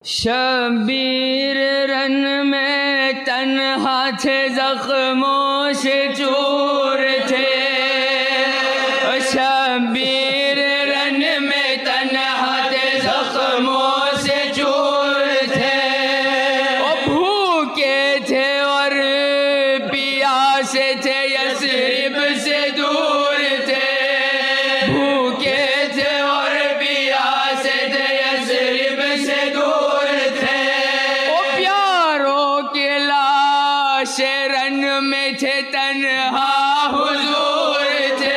شبیر رن میں تنہا تھے، زخموں سے چور تھے. شبیر رن میں تنہا تھے، زخموں سے چور تھے. وہ بھوکے تھے اور پیاسے تھے، یثرب سے دور تھے. بھوکے تھے اور پیاسے تھے، یثرب سے دور تھے. وہ پیاروں کے لاش رن میں تھے، تنہا حضور تھے.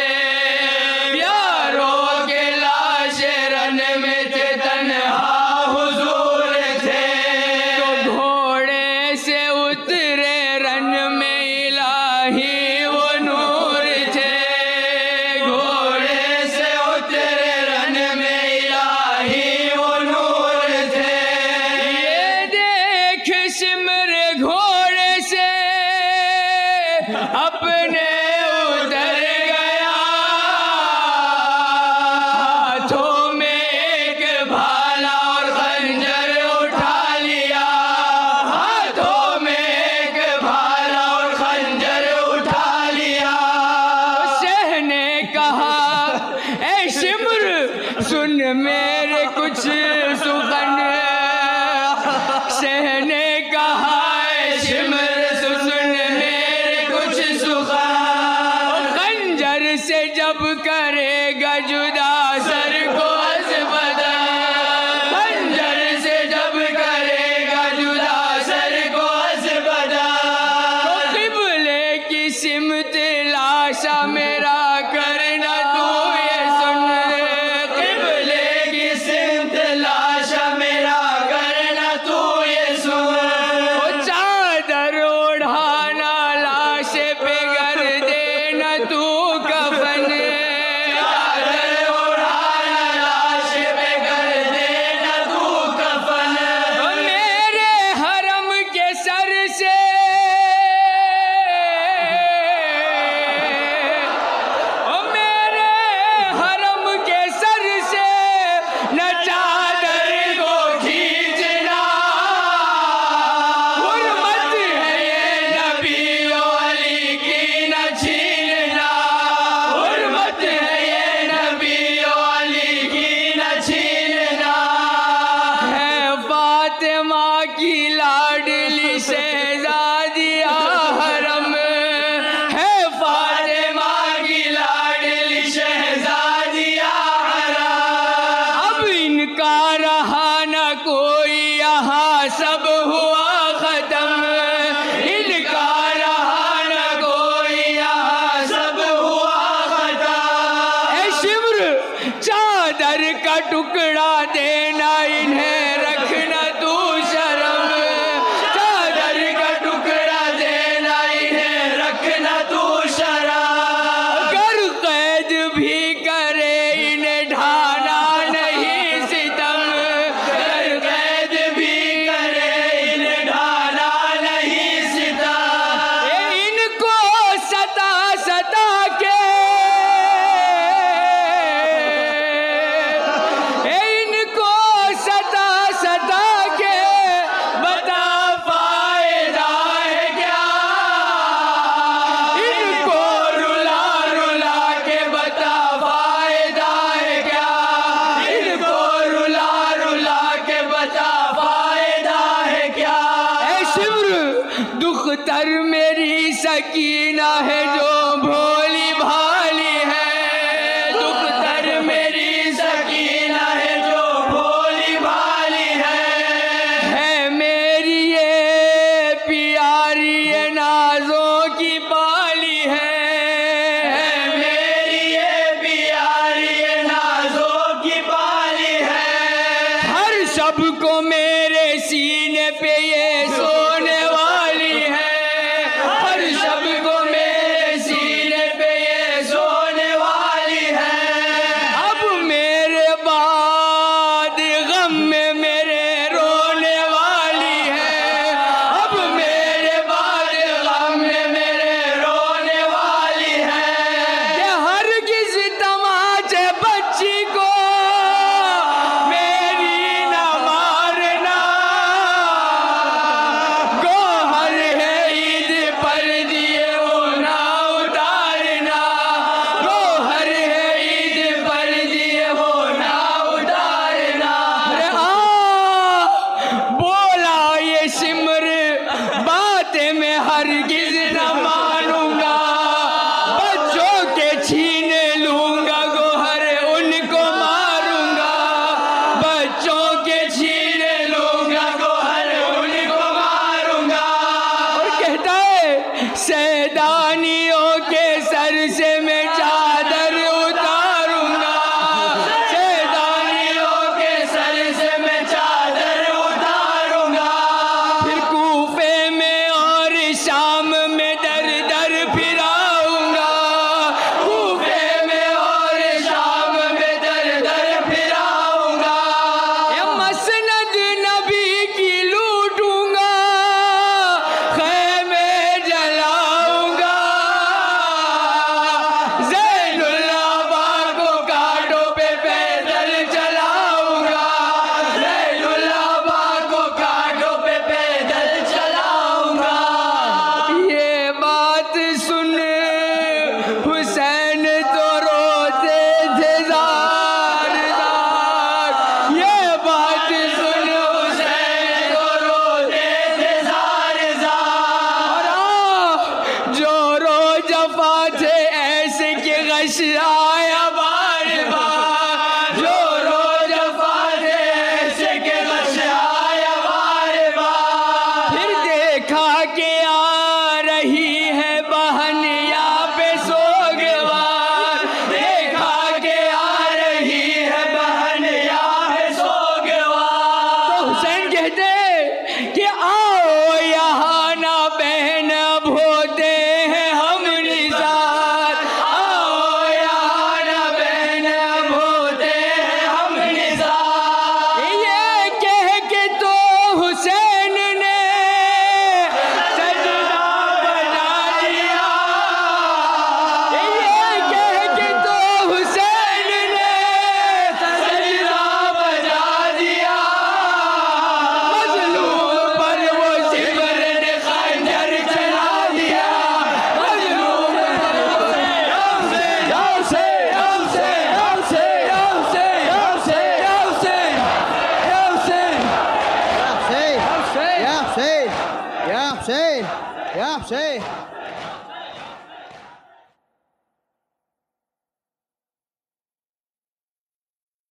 پیاروں کے لاش رن میں تھے، تنہا حضور تھے. تو گھوڑے سے اترے رن میں الہی وہ نور تھے. گھوڑے سے اترے رن میں الہی وہ نور تھے. یہ دیکھ سمر گھوڑے سے اپنے اتر گیا. ہاتھوں میں ایک بھالا اور خنجر اٹھا لیا. ہاتھوں میں ایک بھالا اور خنجر اٹھا لیا. شہ نے کہا اے شمر سن میرے کچھ سخن. شہ نے کہا اے شمر سن میرے کچھ سخن. خنجر سے جب کرے گا جدا سر کو از بدن. خنجر سے جب کرے گا جدا سر کو از بدن. تو قبلے کی سمت لاشا میرا کرنا تو یہ سن. قبلے کی سمت لاشا میرا کرنا تو یہ سن. وہ چادر اوڑھانا لاش پہ کر دینا تو کفن. چادر اوڑھانا لاش پہ کر دینا تو کفن. میرے حرم کے سر سے میرے حرم کے سر سے نہ چادر کو کھینچنا. حرمت ہے یہ نبی و علی کی نہ چھیننا. حرمت ہے یہ نبی و علی کی نہ چھیننا. ہے فاطمہ کی لاڈلی شہزادیہ حرم. ہے فاطمہ کی لاڈلی شہزادیہ حرم. اب ان کا رہا نہ کوئی یہاں سب ہوا ختم. ان کا رہا نہ کوئی یہاں سب ہوا ختم. اے شمر چادر کا ٹکڑا دینا انہیں رکھنا تو شرم. چادر کا ٹکڑا دینا انہیں رکھنا تو شرم. گر قید بھی کرے انہیں ڈھانا نہیں ستم. گر قید بھی کرے انہیں ڈھانا نہیں ستم. ان کو ستا ستا کے ان کو ستا ستا کے بتا فائدہ ہے کیا. ان کو رلا رلا کے بتا فائدہ ہے کیا. ان کو رلا رلا کے بتا فائدہ ہے کیا. اے شمر دختر میری سکینہ ہے جو بھولی بھالی ہے. دختر میری سکینہ ہے جو بھولی بھالی ہے میری یہ پیاری یہ نازوں کی بالی ہے. میری یہ پیاری یہ نازوں کی بالی ہے. ہر شب کو میرے سینے پہ یہ سونے والی ہے. ہر شب کو میرے سینے پہ یہ سونے والی ہے. اب میرے بعد غم میں میرے رونے والی ہے. اب میرے بعد غم میں میرے رونے والی ہے. کہ ہرگز تماچے بچی کو